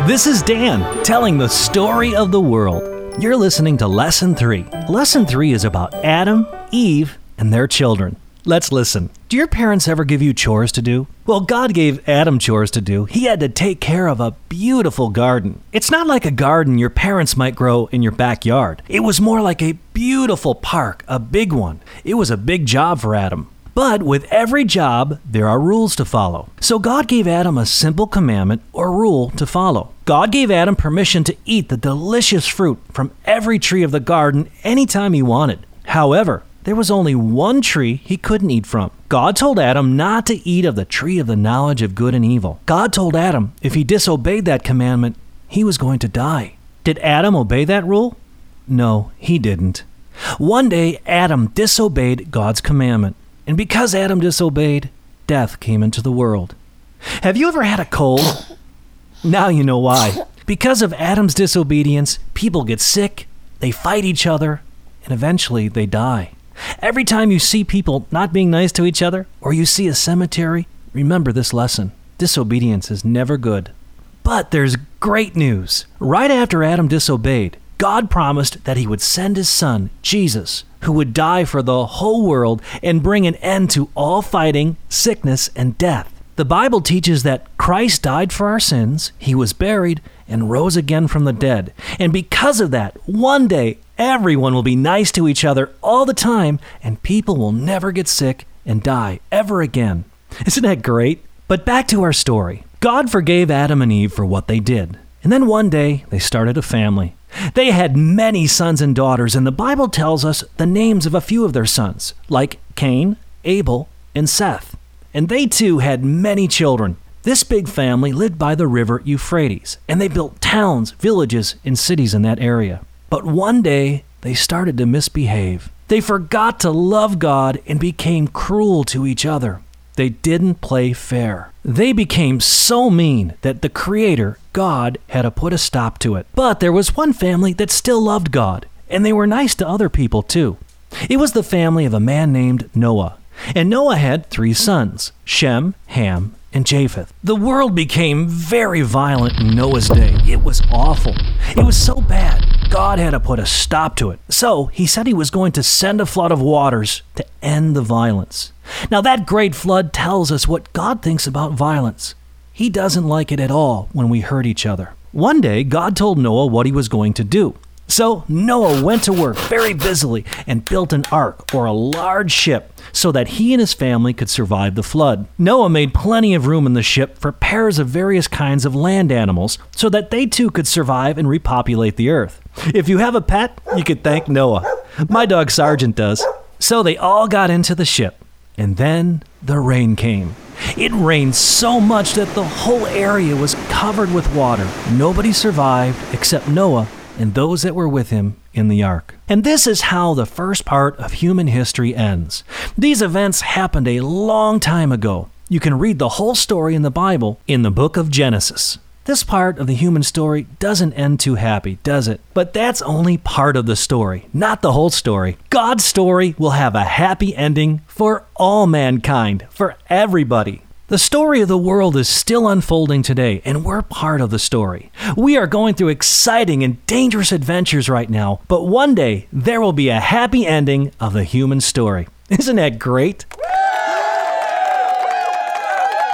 This is Dan, telling the story of the world. You're listening to Lesson 3. Lesson 3 is about Adam, Eve, and their children. Let's listen. Do your parents ever give you chores to do? Well, God gave Adam chores to do. He had to take care of a beautiful garden. It's not like a garden your parents might grow in your backyard. It was more like a beautiful park, a big one. It was a big job for Adam. But with every job, there are rules to follow. So God gave Adam a simple commandment or rule to follow. God gave Adam permission to eat the delicious fruit from every tree of the garden anytime he wanted. However, there was only one tree he couldn't eat from. God told Adam not to eat of the tree of the knowledge of good and evil. God told Adam if he disobeyed that commandment, he was going to die. Did Adam obey that rule? No, he didn't. One day, Adam disobeyed God's commandment. And because Adam disobeyed, death came into the world. Have you ever had a cold? Now you know why. Because of Adam's disobedience, people get sick, they fight each other, and eventually they die. Every time you see people not being nice to each other, or you see a cemetery, remember this lesson. Disobedience is never good. But there's great news. Right after Adam disobeyed, God promised that he would send his son, Jesus, who would die for the whole world and bring an end to all fighting, sickness, and death. The Bible teaches that Christ died for our sins, he was buried, and rose again from the dead. And because of that, one day, everyone will be nice to each other all the time, and people will never get sick and die ever again. Isn't that great? But back to our story. God forgave Adam and Eve for what they did. And then one day, they started a family. They had many sons and daughters, and the Bible tells us the names of a few of their sons, like Cain, Abel, and Seth. And they too had many children. This big family lived by the river Euphrates, and they built towns, villages, and cities in that area. But one day, they started to misbehave. They forgot to love God and became cruel to each other. They didn't play fair. They became so mean that the Creator, God, had to put a stop to it. But there was one family that still loved God, and they were nice to other people too. It was the family of a man named Noah. And Noah had 3 sons, Shem, Ham, and Japheth. The world became very violent in Noah's day. It was awful. It was so bad, God had to put a stop to it. So he said he was going to send a flood of waters to end the violence. Now that great flood tells us what God thinks about violence. He doesn't like it at all when we hurt each other. One day, God told Noah what he was going to do. So Noah went to work very busily and built an ark, or a large ship, so that he and his family could survive the flood. Noah made plenty of room in the ship for pairs of various kinds of land animals, so that they too could survive and repopulate the earth. If you have a pet, you could thank Noah. My dog Sergeant does. So they all got into the ship. And then the rain came. It rained so much that the whole area was covered with water. Nobody survived except Noah and those that were with him in the ark. And this is how the first part of human history ends. These events happened a long time ago. You can read the whole story in the Bible in the book of Genesis. This part of the human story doesn't end too happy, does it? But that's only part of the story, not the whole story. God's story will have a happy ending for all mankind, for everybody. The story of the world is still unfolding today, and we're part of the story. We are going through exciting and dangerous adventures right now, but one day there will be a happy ending of the human story. Isn't that great?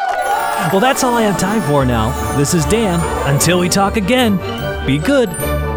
Well, that's all I have time for now. This is Dan. Until we talk again, be good.